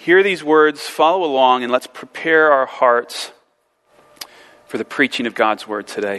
hear these words, follow along, and let's prepare our hearts for the preaching of God's word today.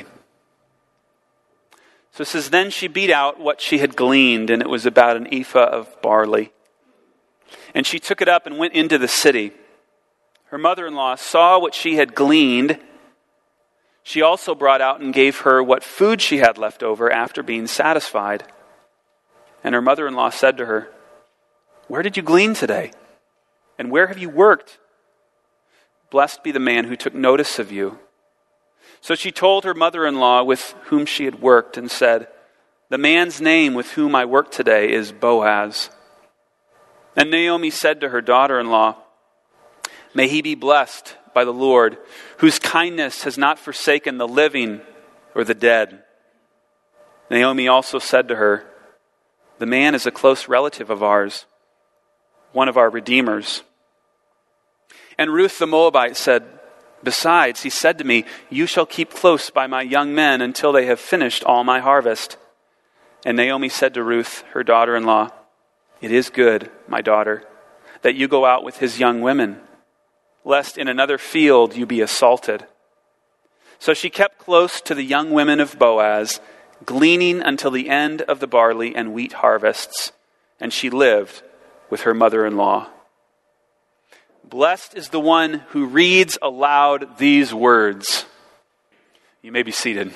So it says, then she beat out what she had gleaned, and it was about an ephah of barley. And she took it up and went into the city. Her mother-in-law saw what she had gleaned. She also brought out and gave her what food she had left over after being satisfied. And her mother-in-law said to her, where did you glean today? And where have you worked? Blessed be the man who took notice of you. So she told her mother-in-law with whom she had worked and said, the man's name with whom I work today is Boaz. And Naomi said to her daughter-in-law, may he be blessed by the Lord, whose kindness has not forsaken the living or the dead. Naomi also said to her, the man is a close relative of ours, one of our redeemers. And Ruth the Moabite said, besides, he said to me, you shall keep close by my young men until they have finished all my harvest. And Naomi said to Ruth, her daughter-in-law, it is good, my daughter, that you go out with his young women, lest in another field you be assaulted. So she kept close to the young women of Boaz, gleaning until the end of the barley and wheat harvests, and she lived with her mother-in-law. Blessed is the one who reads aloud these words. You may be seated.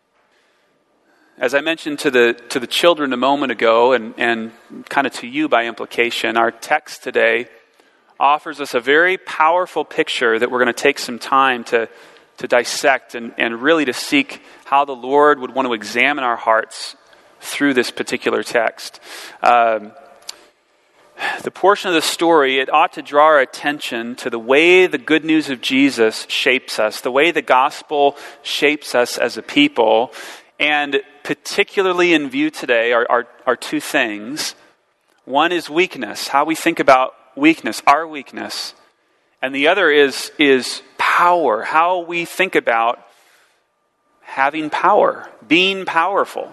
As I mentioned to the children a moment ago, and kind of to you by implication, our text today offers us a very powerful picture that we're going to take some time to dissect and really to seek how the Lord would want to examine our hearts through this particular text. The portion of the story, it ought to draw our attention to the way the good news of Jesus shapes us, the way the gospel shapes us as a people. And particularly in view today are two things. One is weakness, how we think about weakness, our weakness. And the other is power, how we think about having power, being powerful.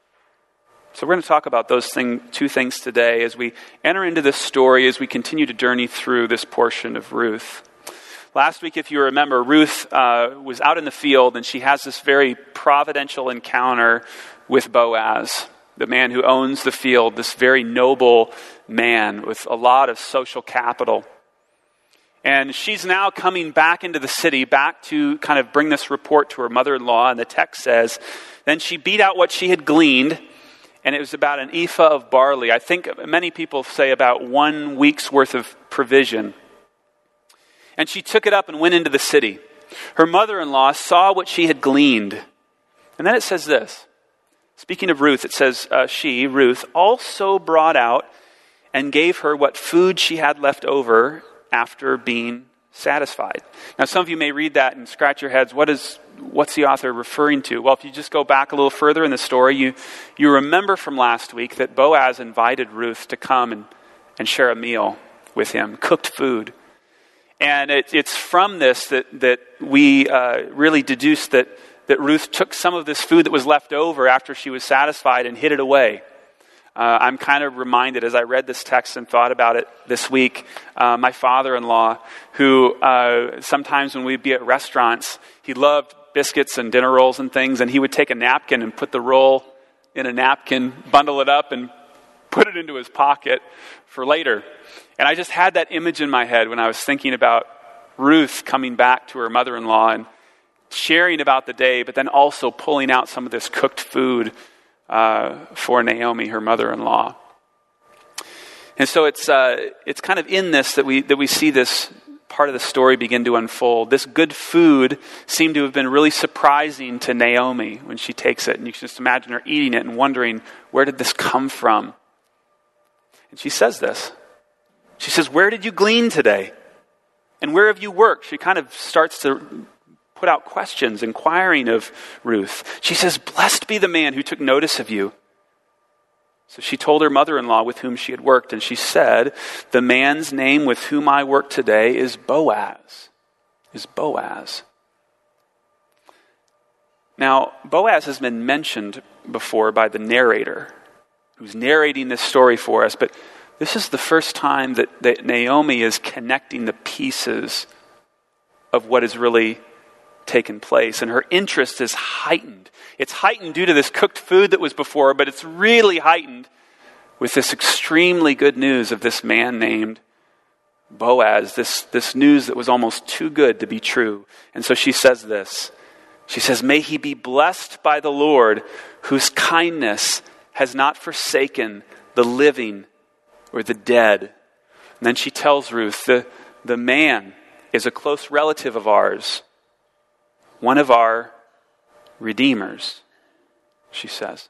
So we're going to talk about those two things today as we enter into this story, as we continue to journey through this portion of Ruth. Last week, if you remember, Ruth was out in the field and she has this very providential encounter with Boaz, the man who owns the field, this very noble man with a lot of social capital. And she's now coming back into the city, back to kind of bring this report to her mother-in-law. And the text says, then she beat out what she had gleaned, and it was about an ephah of barley. I think many people say about 1 week's worth of provision. And she took it up and went into the city. Her mother-in-law saw what she had gleaned. And then it says this. Speaking of Ruth, it says, she, Ruth, also brought out and gave her what food she had left over after being satisfied. Now, some of you may read that and scratch your heads. What's the author referring to? Well, if you just go back a little further in the story, you remember from last week that Boaz invited Ruth to come and share a meal with him, cooked food. And it's from this that we really deduce that Ruth took some of this food that was left over after she was satisfied and hid it away. I'm kind of reminded as I read this text and thought about it this week, my father-in-law, who sometimes when we'd be at restaurants, he loved biscuits and dinner rolls and things, and he would take a napkin and put the roll in a napkin, bundle it up, and put it into his pocket for later. And I just had that image in my head when I was thinking about Ruth coming back to her mother-in-law and sharing about the day, but then also pulling out some of this cooked food for Naomi, her mother-in-law. And so it's kind of in this that we see this part of the story begin to unfold. This good food seemed to have been really surprising to Naomi when she takes it. And you can just imagine her eating it and wondering, where did this come from? And she says this. She says, where did you glean today? And where have you worked? She kind of starts to put out questions, inquiring of Ruth. She says, blessed be the man who took notice of you. So she told her mother-in-law with whom she had worked, and she said, the man's name with whom I work today is Boaz. Now, Boaz has been mentioned before by the narrator who's narrating this story for us, but This is the first time that Naomi is connecting the pieces of what has really taken place. And her interest is heightened. It's heightened due to this cooked food that was before, but it's really heightened with this extremely good news of this man named Boaz, this news that was almost too good to be true. And so she says this. She says, "May he be blessed by the Lord, whose kindness has not forsaken the living or the dead." And then she tells Ruth, the man is a close relative of ours, one of our redeemers, she says.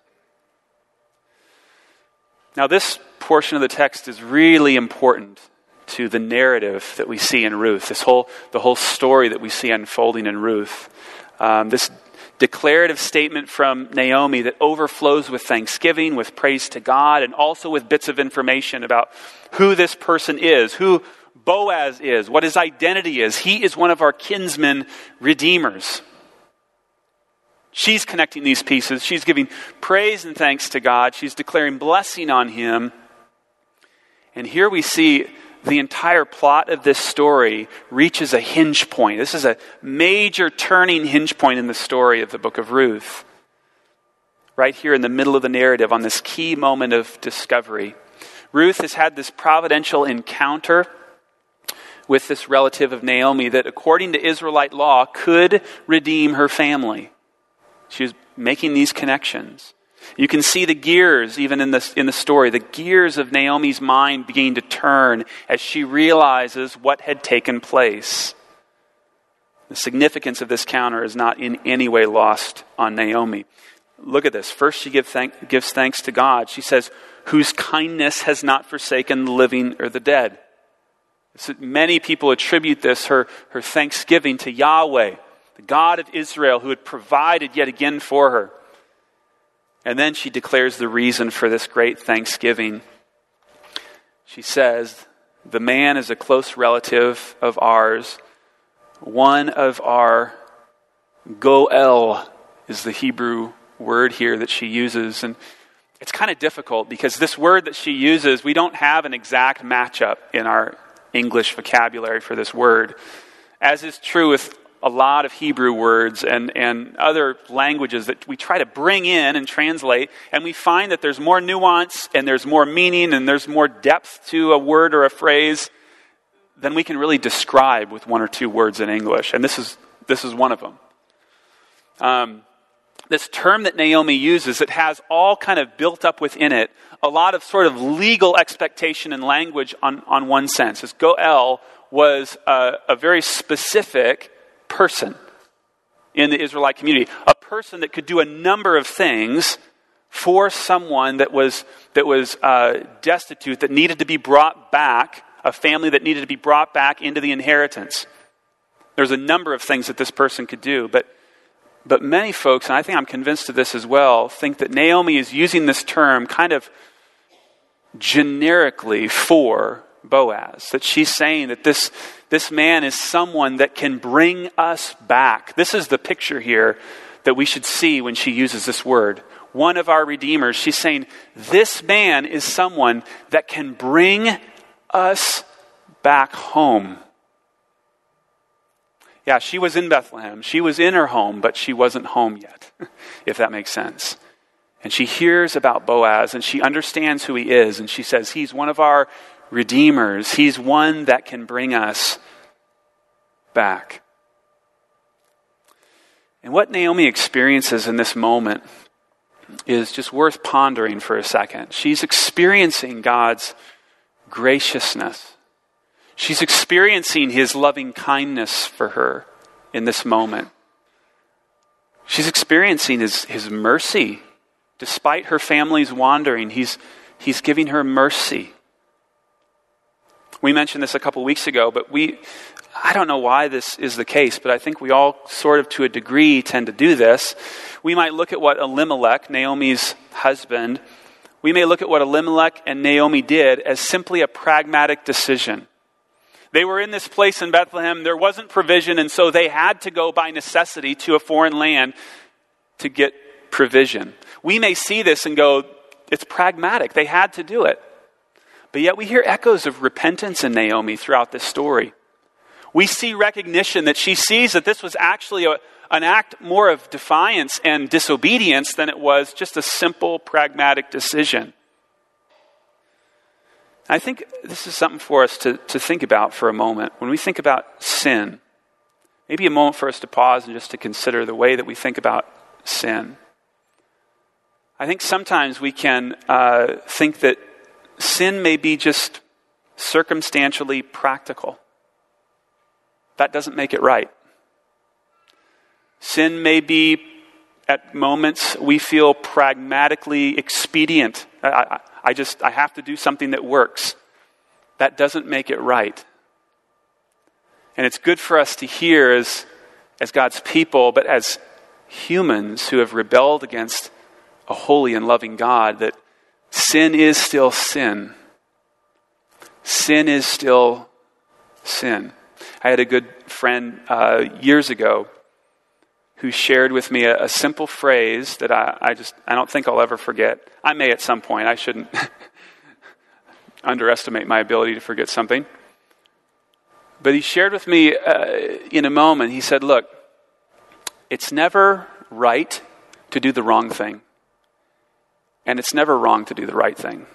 Now, this portion of the text is really important to the narrative that we see in Ruth, the whole story that we see unfolding in Ruth. This declarative statement from Naomi that overflows with thanksgiving, with praise to God, and also with bits of information about who this person is, who Boaz is, what his identity is. He is one of our kinsmen redeemers. She's connecting these pieces. She's giving praise and thanks to God. She's declaring blessing on him. And here we see the entire plot of this story reaches a hinge point. This is a major turning hinge point in the story of the book of Ruth. Right here in the middle of the narrative, on this key moment of discovery. Ruth has had this providential encounter with this relative of Naomi that, according to Israelite law, could redeem her family. She was making these connections. You can see the gears, even in the story, the gears of Naomi's mind beginning to turn as she realizes what had taken place. The significance of this encounter is not in any way lost on Naomi. Look at this. First, she gives thanks to God. She says, "Whose kindness has not forsaken the living or the dead." So many people attribute this, her thanksgiving, to Yahweh, the God of Israel, who had provided yet again for her. And then she declares the reason for this great thanksgiving. She says, "The man is a close relative of ours, one of our Goel," is the Hebrew word here that she uses. And it's kind of difficult because this word that she uses, we don't have an exact matchup in our English vocabulary for this word, as is true with a lot of Hebrew words and other languages that we try to bring in and translate, and we find that there's more nuance and there's more meaning and there's more depth to a word or a phrase than we can really describe with one or two words in English. And this is one of them. This term that Naomi uses, it has all kind of built up within it a lot of sort of legal expectation and language on one sense. As Goel was a very specific person in the Israelite community, a person that could do a number of things for someone that was destitute, that needed to be brought back, a family that needed to be brought back into the inheritance. There's a number of things that this person could do, but many folks, and I think I'm convinced of this as well, think that Naomi is using this term kind of generically for Boaz, that she's saying that this man is someone that can bring us back. This is the picture here that we should see when she uses this word. One of our redeemers. She's saying this man is someone that can bring us back home. Yeah, she was in Bethlehem. She was in her home, but she wasn't home yet, if that makes sense. And she hears about Boaz, and she understands who he is, and she says, he's one of our redeemers. He's one that can bring us back. And what Naomi experiences in this moment is just worth pondering for a second. She's experiencing God's graciousness. She's experiencing his loving kindness for her in this moment. She's experiencing his mercy. Despite her family's wandering, he's giving her mercy. We mentioned this a couple weeks ago, but I don't know why this is the case, but I think we all sort of to a degree tend to do this. We might look at what Elimelech, Naomi's husband, we may look at what Elimelech and Naomi did as simply a pragmatic decision. They were in this place in Bethlehem, there wasn't provision, and so they had to go by necessity to a foreign land to get provision. We may see this and go, it's pragmatic, they had to do it. But yet we hear echoes of repentance in Naomi throughout this story. We see recognition that she sees that this was actually an act more of defiance and disobedience than it was just a simple, pragmatic decision. I think this is something for us to think about for a moment. When we think about sin, maybe a moment for us to pause and just to consider the way that we think about sin. I think sometimes we can think that sin may be just circumstantially practical. That doesn't make it right. Sin may be, at moments, we feel pragmatically expedient. I have to do something that works. That doesn't make it right. And it's good for us to hear as God's people, but as humans who have rebelled against a holy and loving God, that sin is still sin. Sin is still sin. I had a good friend years ago who shared with me a simple phrase that I don't think I'll ever forget. I may at some point. I shouldn't underestimate my ability to forget something. But he shared with me in a moment, he said, look, it's never right to do the wrong thing. And it's never wrong to do the right thing.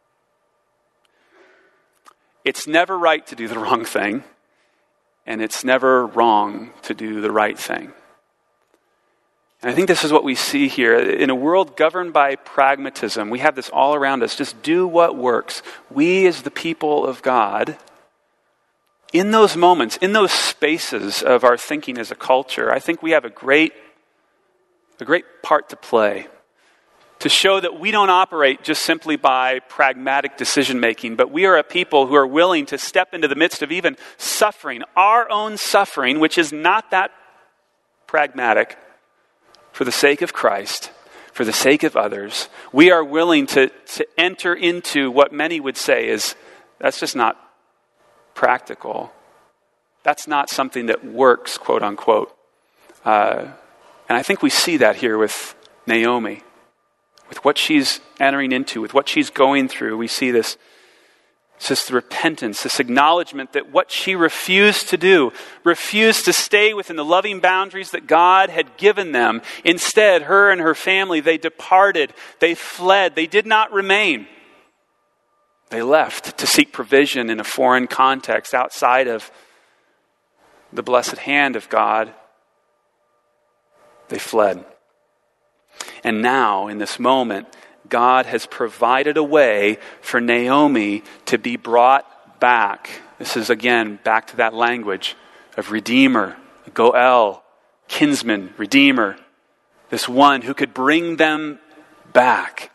It's never right to do the wrong thing. And it's never wrong to do the right thing. And I think this is what we see here. In a world governed by pragmatism, we have this all around us. Just do what works. We as the people of God, in those moments, in those spaces of our thinking as a culture, I think we have a great part to play. To show that we don't operate just simply by pragmatic decision-making, but we are a people who are willing to step into the midst of even suffering, our own suffering, which is not that pragmatic, for the sake of Christ, for the sake of others. We are willing to enter into what many would say is, that's just not practical. That's not something that works, quote unquote. And I think we see that here with Naomi. With what she's entering into, with what she's going through, we see this repentance, this acknowledgement that what she refused to do, refused to stay within the loving boundaries that God had given them. Instead, her and her family, they departed, they fled, they did not remain. They left to seek provision in a foreign context outside of the blessed hand of God. They fled. And now, in this moment, God has provided a way for Naomi to be brought back. This is, again, back to that language of redeemer, goel, kinsman, redeemer. This one who could bring them back.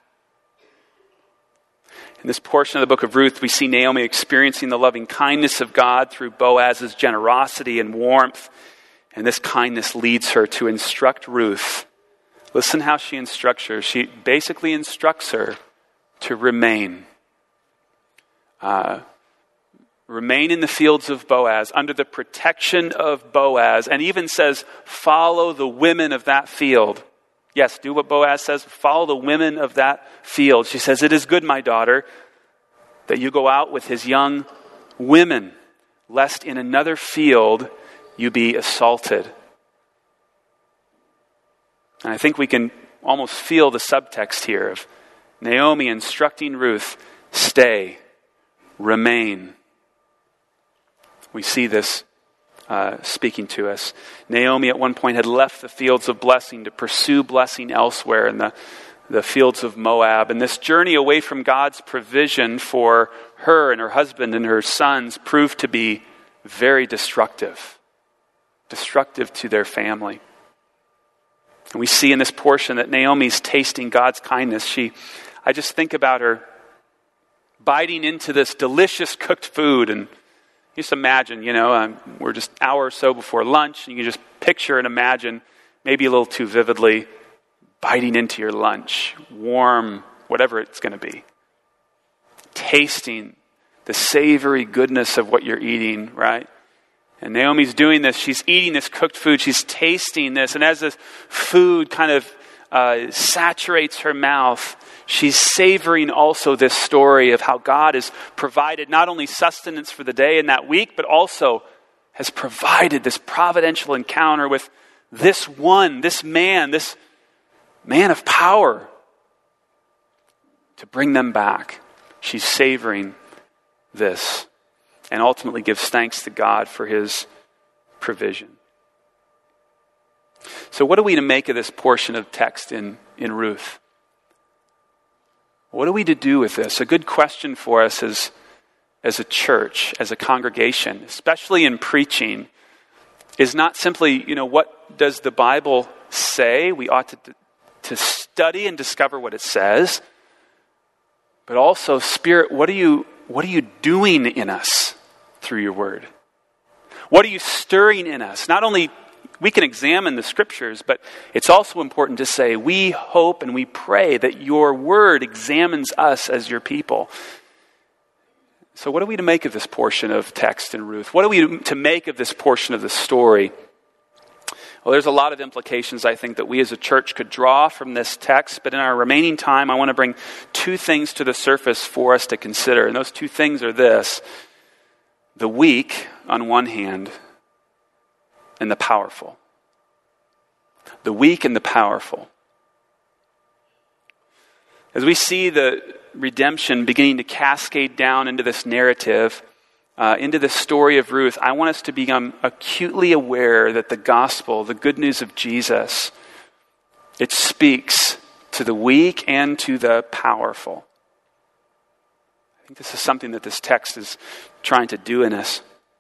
In this portion of the book of Ruth, we see Naomi experiencing the loving kindness of God through Boaz's generosity and warmth. And this kindness leads her to instruct Ruth. Listen how she instructs her. She basically instructs her to remain. Remain in the fields of Boaz, under the protection of Boaz, and even says, follow the women of that field. Yes, do what Boaz says, follow the women of that field. She says, it is good, my daughter, that you go out with his young women, lest in another field you be assaulted. And I think we can almost feel the subtext here of Naomi instructing Ruth, stay, remain. We see this speaking to us. Naomi at one point had left the fields of blessing to pursue blessing elsewhere in the fields of Moab. And this journey away from God's provision for her and her husband and her sons proved to be very destructive to their family. And we see in this portion that Naomi's tasting God's kindness. I just think about her biting into this delicious cooked food. And just imagine, we're just an hour or so before lunch. And you can just picture and imagine, maybe a little too vividly, biting into your lunch. Warm, whatever it's going to be. Tasting the savory goodness of what you're eating, right? And Naomi's doing this. She's eating this cooked food. She's tasting this. And as this food kind of saturates her mouth, She's savoring also this story of how God has provided not only sustenance for the day and that week, but also has provided this providential encounter with this man of power to bring them back. She's savoring this and ultimately gives thanks to God for his provision. So what are we to make of this portion of text in Ruth? What are we to do with this? A good question for us as a church, as a congregation, especially in preaching, is not simply, what does the Bible say? We ought to study and discover what it says. But also, Spirit, what are you doing in us through your word? What are you stirring in us? Not only we can examine the scriptures, but it's also important to say we hope and we pray that your word examines us as your people. So what are we to make of this portion of text in Ruth? What are we to make of this portion of the story? Well, there's a lot of implications, I think, that we as a church could draw from this text, but in our remaining time, I want to bring two things to the surface for us to consider, and those two things are this: the weak on one hand, and the powerful. The weak and the powerful. As we see the redemption beginning to cascade down into this narrative, into the story of Ruth, I want us to become acutely aware that the gospel, the good news of Jesus, it speaks to the weak and to the powerful. I think this is something that this text is trying to do in us.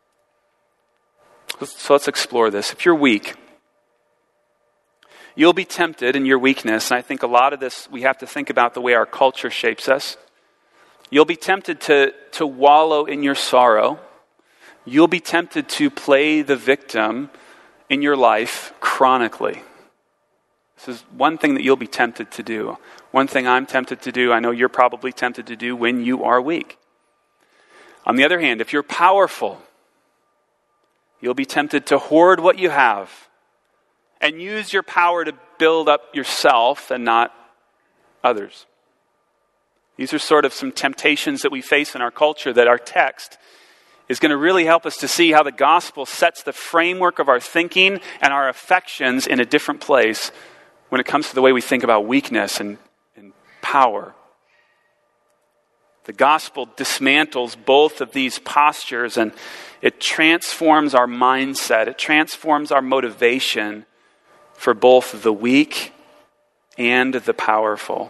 So let's explore this. If you're weak, you'll be tempted in your weakness, and I think a lot of this we have to think about the way our culture shapes us. You'll be tempted to wallow in your sorrow. You'll be tempted to play the victim in your life chronically. This is one thing that you'll be tempted to do. One thing I'm tempted to do, I know you're probably tempted to do when you are weak. On the other hand, if you're powerful, you'll be tempted to hoard what you have and use your power to build up yourself and not others. These are sort of some temptations that we face in our culture that our text is going to really help us to see how the gospel sets the framework of our thinking and our affections in a different place when it comes to the way we think about weakness and power. The gospel dismantles both of these postures, and it transforms our mindset. It transforms our motivation for both the weak and the powerful.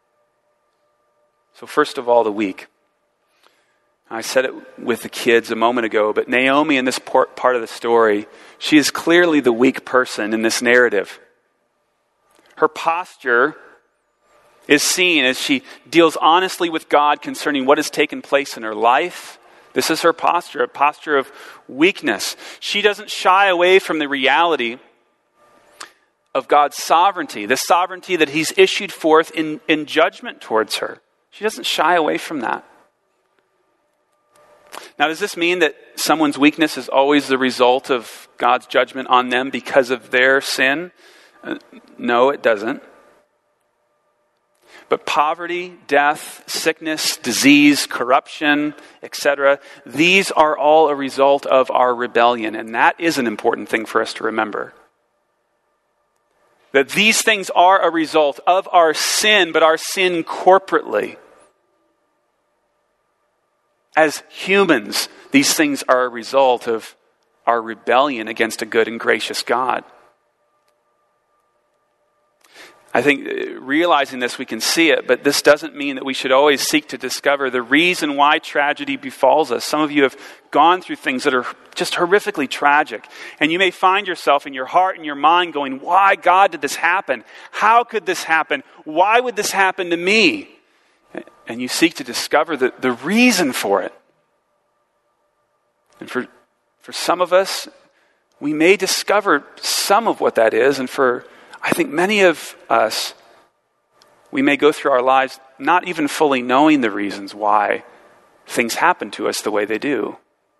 So first of all, the weak. I said it with the kids a moment ago, but Naomi in this part of the story, she is clearly the weak person in this narrative. Her posture is seen as she deals honestly with God concerning what has taken place in her life. This is her posture, a posture of weakness. She doesn't shy away from the reality of God's sovereignty, the sovereignty that he's issued forth in judgment towards her. She doesn't shy away from that. Now, does this mean that someone's weakness is always the result of God's judgment on them because of their sin? No, it doesn't. But poverty, death, sickness, disease, corruption, etc., these are all a result of our rebellion. And that is an important thing for us to remember. That these things are a result of our sin, but our sin corporately. As humans, these things are a result of our rebellion against a good and gracious God. I think realizing this, we can see it, but this doesn't mean that we should always seek to discover the reason why tragedy befalls us. Some of you have gone through things that are just horrifically tragic, and you may find yourself in your heart and your mind going, why, God, did this happen? How could this happen? Why would this happen to me? And you seek to discover the reason for it. And for some of us, we may discover some of what that is, and for I think many of us, we may go through our lives not even fully knowing the reasons why things happen to us the way they do.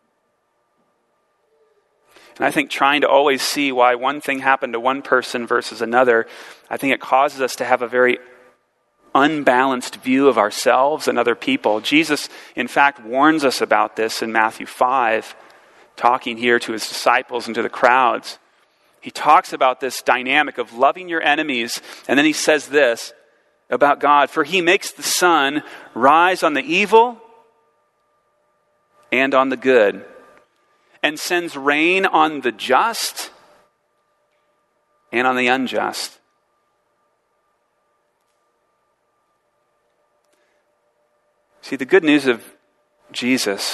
And I think trying to always see why one thing happened to one person versus another, I think it causes us to have a very unbalanced view of ourselves and other people. Jesus, in fact, warns us about this in Matthew 5, talking here to his disciples and to the crowds. He talks about this dynamic of loving your enemies, and then he says this about God: for he makes the sun rise on the evil and on the good, and sends rain on the just and on the unjust. See, the good news of Jesus,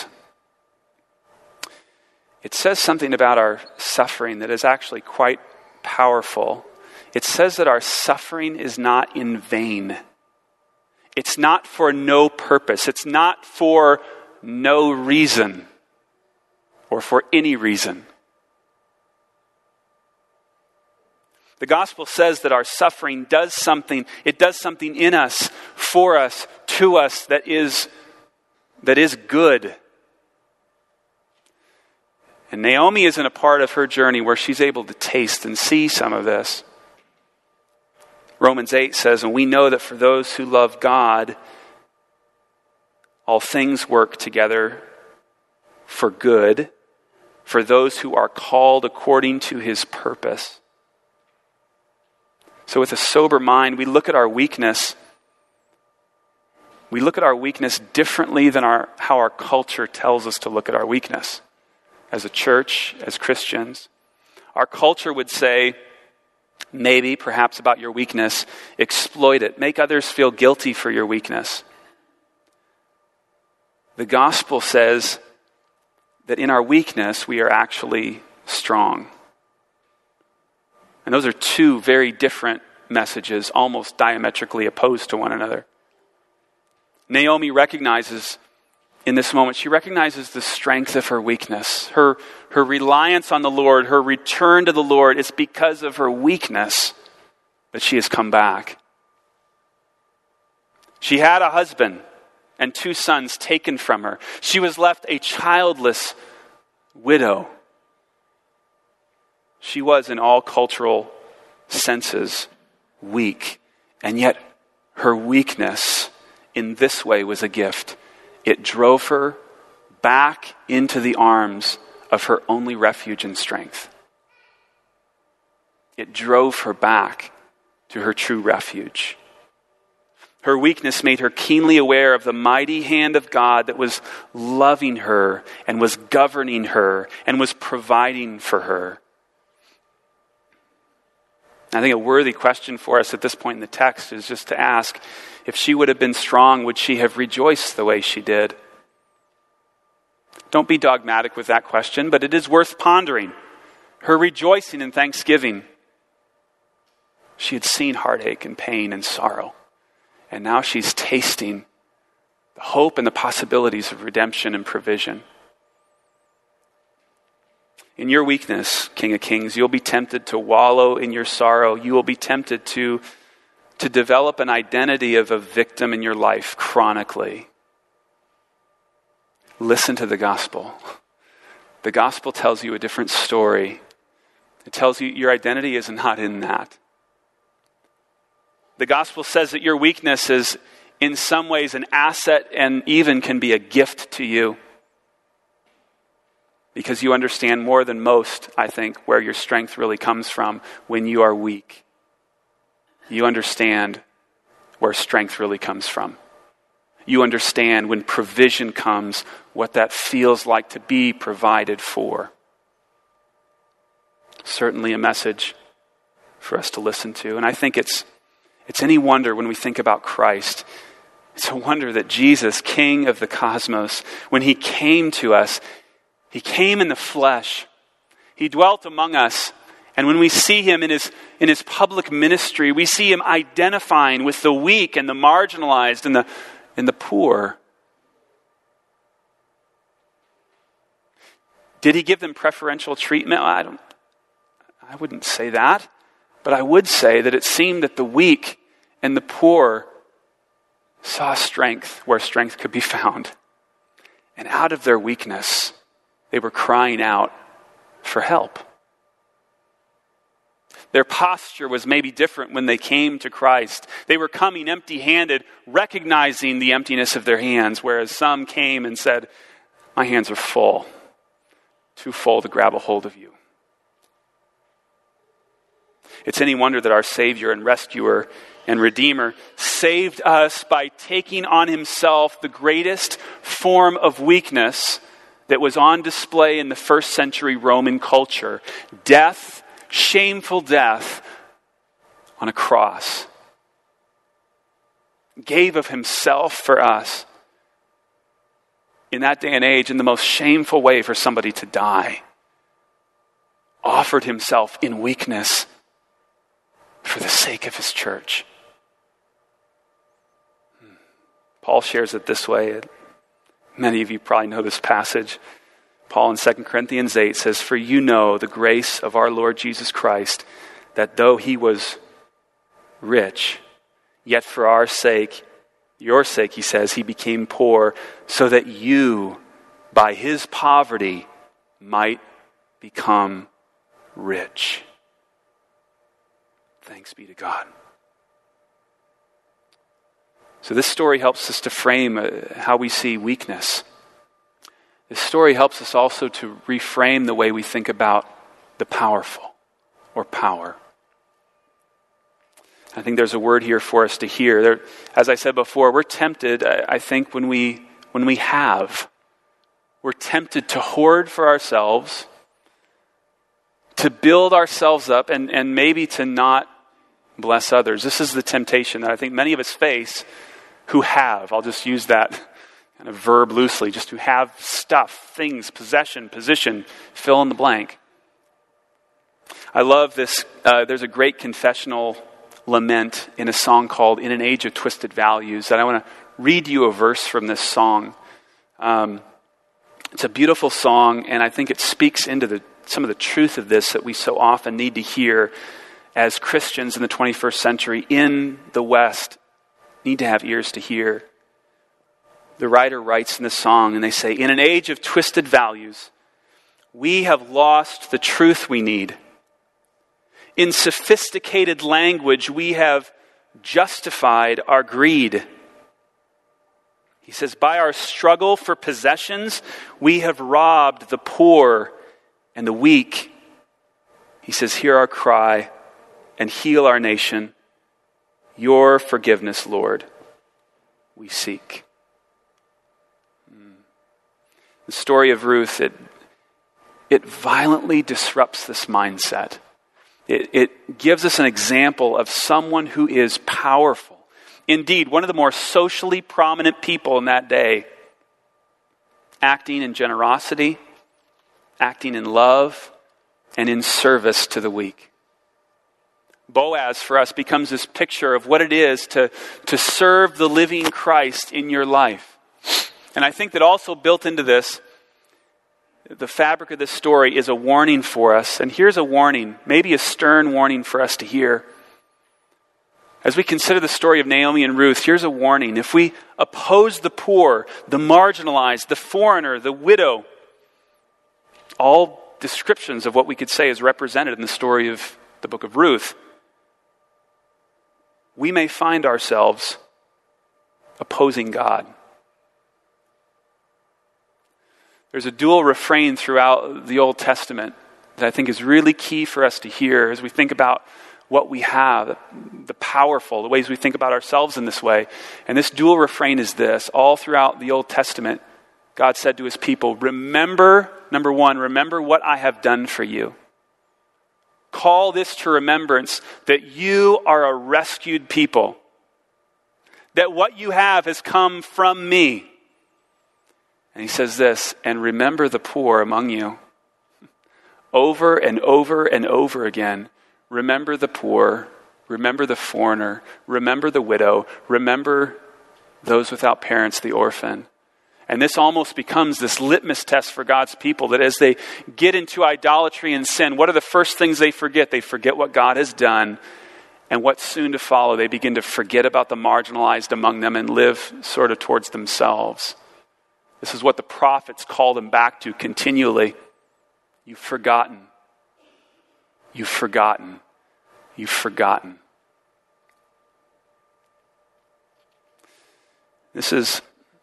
it says something about our suffering that is actually quite powerful. It says that our suffering is not in vain. It's not for no purpose. It's not for no reason or for any reason. The gospel says that our suffering does something. It does something in us, for us, to us that is good. And Naomi is in a part of her journey where she's able to taste and see some of this. Romans 8 says, and we know that for those who love God, all things work together for good, for those who are called according to his purpose. So with a sober mind, we look at our weakness. We look at our weakness differently than how our culture tells us to look at our weakness. As a church, as Christians, our culture would say, maybe, perhaps about your weakness, exploit it. Make others feel guilty for your weakness. The gospel says that in our weakness, we are actually strong. And those are two very different messages, almost diametrically opposed to one another. Naomi recognizes in this moment, she recognizes the strength of her weakness. Her reliance on the Lord, her return to the Lord, it's because of her weakness that she has come back. She had a husband and 2 sons taken from her. She was left a childless widow. She was, in all cultural senses, weak. And yet, her weakness in this way was a gift. It drove her back into the arms of her only refuge and strength. It drove her back to her true refuge. Her weakness made her keenly aware of the mighty hand of God that was loving her and was governing her and was providing for her. I think a worthy question for us at this point in the text is just to ask, if she would have been strong, would she have rejoiced the way she did? Don't be dogmatic with that question, but it is worth pondering. Her rejoicing in thanksgiving. She had seen heartache and pain and sorrow, and now she's tasting the hope and the possibilities of redemption and provision. In your weakness, King of Kings, you'll be tempted to wallow in your sorrow. You will be tempted to develop an identity of a victim in your life chronically. Listen to the gospel. The gospel tells you a different story. It tells you your identity is not in that. The gospel says that your weakness is in some ways an asset and even can be a gift to you. Because you understand more than most, I think, where your strength really comes from when you are weak. You understand where strength really comes from. You understand when provision comes, what that feels like to be provided for. Certainly a message for us to listen to. And I think it's any wonder when we think about Christ. It's a wonder that Jesus, King of the cosmos, when he came to us, he came in the flesh. He dwelt among us. And when we see him in his public ministry, we see him identifying with the weak and the marginalized and the poor. Did he give them preferential treatment? I wouldn't say that. But I would say that it seemed that the weak and the poor saw strength where strength could be found. And out of their weakness, they were crying out for help. Their posture was maybe different when they came to Christ. They were coming empty-handed, recognizing the emptiness of their hands, whereas some came and said, my hands are full, too full to grab a hold of you. It's any wonder that our Savior and Rescuer and Redeemer saved us by taking on himself the greatest form of weakness that was on display in the first century Roman culture. Death, shameful death on a cross. Gave of himself for us. In that day and age, in the most shameful way for somebody to die. Offered himself in weakness for the sake of his church. Paul shares it this way. Many of you probably know this passage. Paul in 2 Corinthians 8 says, for you know the grace of our Lord Jesus Christ, that though he was rich, yet for our sake, your sake, he says, he became poor, so that you, by his poverty, might become rich. Thanks be to God. So this story helps us to frame how we see weakness. This story helps us also to reframe the way we think about the powerful or power. I think there's a word here for us to hear. As I said before, we're tempted, I think, when we have. We're tempted to hoard for ourselves, to build ourselves up, and maybe to not bless others. This is the temptation that I think many of us face who have. I'll just use that kind of verb loosely, just who have stuff, things, possession, position, fill in the blank. I love this. There's a great confessional lament in a song called In an Age of Twisted Values, and I want to read you a verse from this song. It's a beautiful song, and I think it speaks into some of the truth of this that we so often need to hear as Christians in the 21st century in the West need to have ears to hear. The writer writes in the song, and they say, in an age of twisted values, we have lost the truth we need. In sophisticated language, we have justified our greed. He says, by our struggle for possessions, we have robbed the poor and the weak. He says, hear our cry and heal our nation. Your forgiveness, Lord, we seek. The story of Ruth, it violently disrupts this mindset. It gives us an example of someone who is powerful. Indeed, one of the more socially prominent people in that day, acting in generosity, acting in love, and in service to the weak. Boaz for us becomes this picture of what it is to serve the living Christ in your life. And I think that also built into this, the fabric of this story is a warning for us. And here's a warning, maybe a stern warning for us to hear. As we consider the story of Naomi and Ruth, here's a warning. If we oppose the poor, the marginalized, the foreigner, the widow, all descriptions of what we could say is represented in the story of the book of Ruth, we may find ourselves opposing God. There's a dual refrain throughout the Old Testament that I think is really key for us to hear as we think about what we have, the powerful, the ways we think about ourselves in this way. And this dual refrain is this. All throughout the Old Testament, God said to his people, remember, number one, remember what I have done for you. Call this to remembrance that you are a rescued people. That what you have has come from me. And he says this, and remember the poor among you. Over and over and over again, remember the poor, remember the foreigner, remember the widow, remember those without parents, the orphan. And this almost becomes this litmus test for God's people, that as they get into idolatry and sin, what are the first things they forget? They forget what God has done, and what's soon to follow, they begin to forget about the marginalized among them and live sort of towards themselves. This is what the prophets call them back to continually. You've forgotten. You've forgotten. you've forgotten. This is,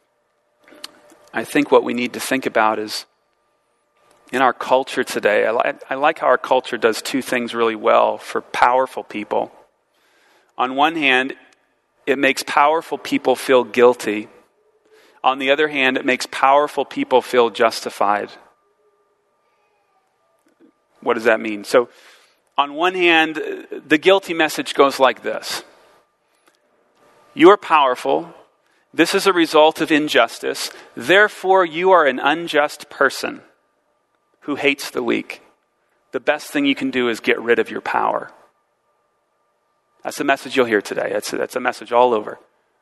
I think, what we need to think about is in our culture today. I like how our culture does two things really well for powerful people. On one hand, it makes powerful people feel guilty. On the other hand, it makes powerful people feel justified. What does that mean? So, on one hand, the guilty message goes like this. You are powerful. This is a result of injustice. Therefore, you are an unjust person who hates the weak. The best thing you can do is get rid of your power. That's the message you'll hear today. That's a message all over.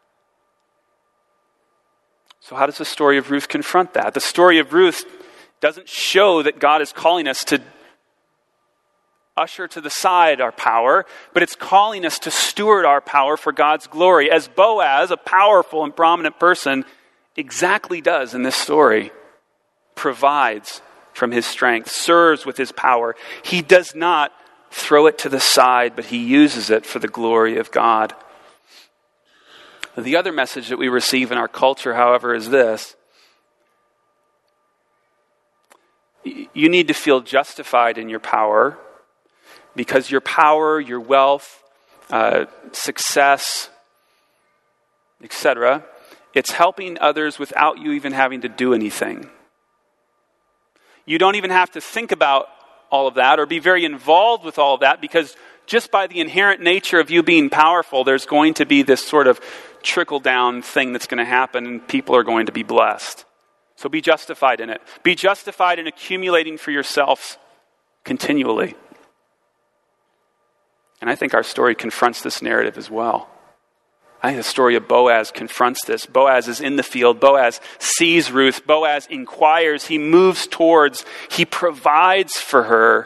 So how does the story of Ruth confront that? The story of Ruth doesn't show that God is calling us to usher to the side our power, but it's calling us to steward our power for God's glory, as Boaz, a powerful and prominent person, exactly does in this story. Provides from his strength, serves with his power. He does not throw it to the side, but he uses it for the glory of God. The other message that we receive in our culture, however, is this. You need to feel justified in your power, because your power, your wealth, success, etc., it's helping others without you even having to do anything. You don't even have to think about all of that or be very involved with all of that, because just by the inherent nature of you being powerful, there's going to be this sort of trickle-down thing that's going to happen, and people are going to be blessed. So be justified in it. Be justified in accumulating for yourselves continually. And I think our story confronts this narrative as well. I think the story of Boaz confronts this. Boaz is in the field. Boaz sees Ruth. Boaz inquires. He moves towards. He provides for her.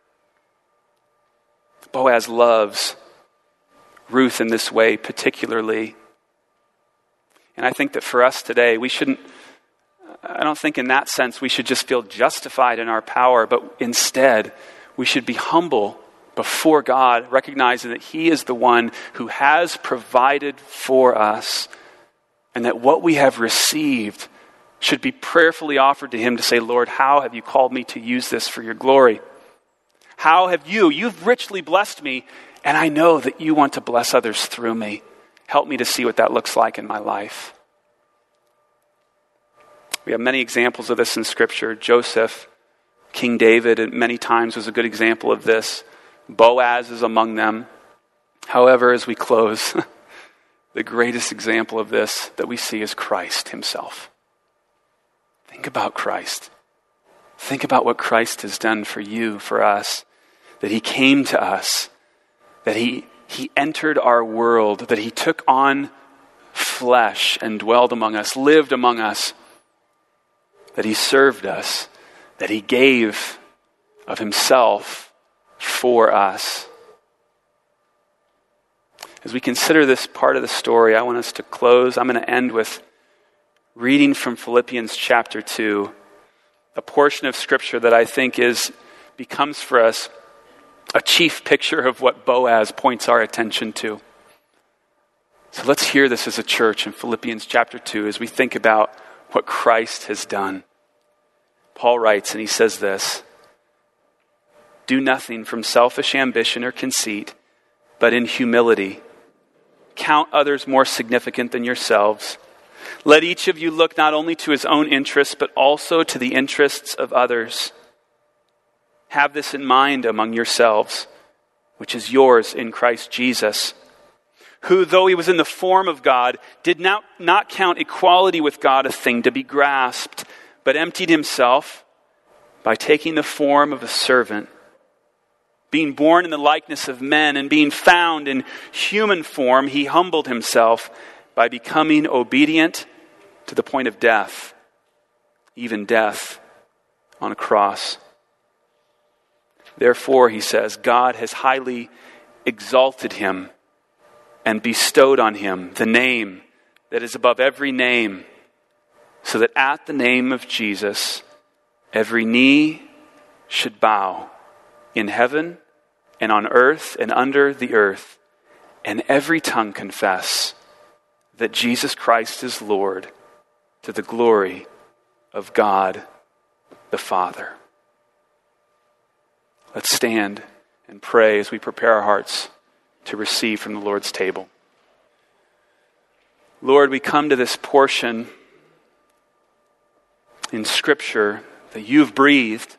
Boaz loves Ruth in this way particularly. And I think that for us today, I don't think in that sense we should just feel justified in our power, but instead we should be humble before God, recognizing that He is the one who has provided for us, and that what we have received should be prayerfully offered to Him to say, Lord, how have you called me to use this for your glory? How have you've richly blessed me, and I know that you want to bless others through me. Help me to see what that looks like in my life. We have many examples of this in Scripture. Joseph, King David, many times was a good example of this. Boaz is among them. However, as we close, the greatest example of this that we see is Christ Himself. Think about Christ. Think about what Christ has done for you, for us. That He came to us. That He entered our world. That He took on flesh and dwelled among us, lived among us. That He served us. That He gave of Himself for us. As we consider this part of the story, I want us to close. I'm going to end with reading from Philippians chapter 2, a portion of Scripture that I think becomes for us a chief picture of what Boaz points our attention to. So let's hear this as a church in Philippians chapter 2 as we think about what Christ has done. Paul writes, and he says this, "Do nothing from selfish ambition or conceit, but in humility. Count others more significant than yourselves. Let each of you look not only to his own interests, but also to the interests of others. Have this in mind among yourselves, which is yours in Christ Jesus, who, though he was in the form of God, did not count equality with God a thing to be grasped, but emptied himself by taking the form of a servant. Being born in the likeness of men and being found in human form, he humbled himself by becoming obedient to the point of death, even death on a cross. Therefore," he says, "God has highly exalted him and bestowed on him the name that is above every name, so that at the name of Jesus, every knee should bow in heaven and on earth and under the earth, and every tongue confess that Jesus Christ is Lord, to the glory of God the Father. Let's stand and pray as we prepare our hearts to receive from the Lord's table. Lord, we come to this portion in Scripture that you've breathed,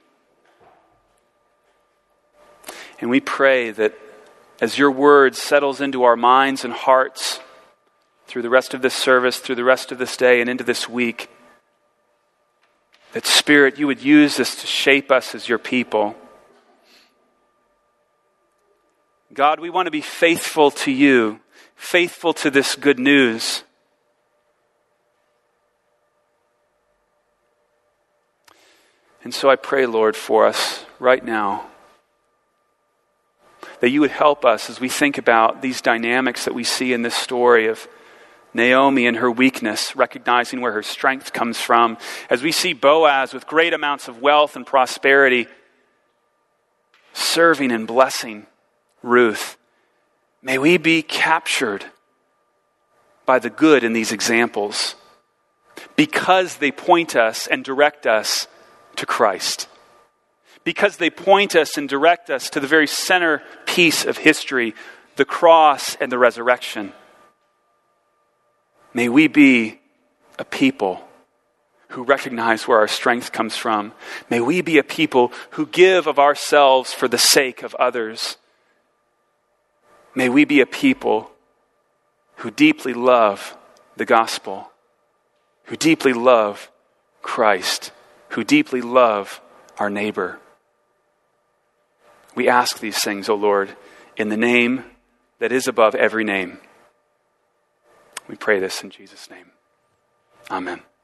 and we pray that as your word settles into our minds and hearts through the rest of this service, through the rest of this day, and into this week, that Spirit, you would use this to shape us as your people. God, we want to be faithful to you, faithful to this good news. And so I pray, Lord, for us right now, that you would help us as we think about these dynamics that we see in this story of Naomi and her weakness, recognizing where her strength comes from. As we see Boaz with great amounts of wealth and prosperity, serving and blessing Ruth. May we be captured by the good in these examples because they point us and direct us to Christ. Because they point us and direct us to the very centerpiece of history, the cross and the resurrection. May we be a people who recognize where our strength comes from. May we be a people who give of ourselves for the sake of others. May we be a people who deeply love the gospel, who deeply love Christ, who deeply love our neighbor. We ask these things, O Lord, in the name that is above every name. We pray this in Jesus' name. Amen.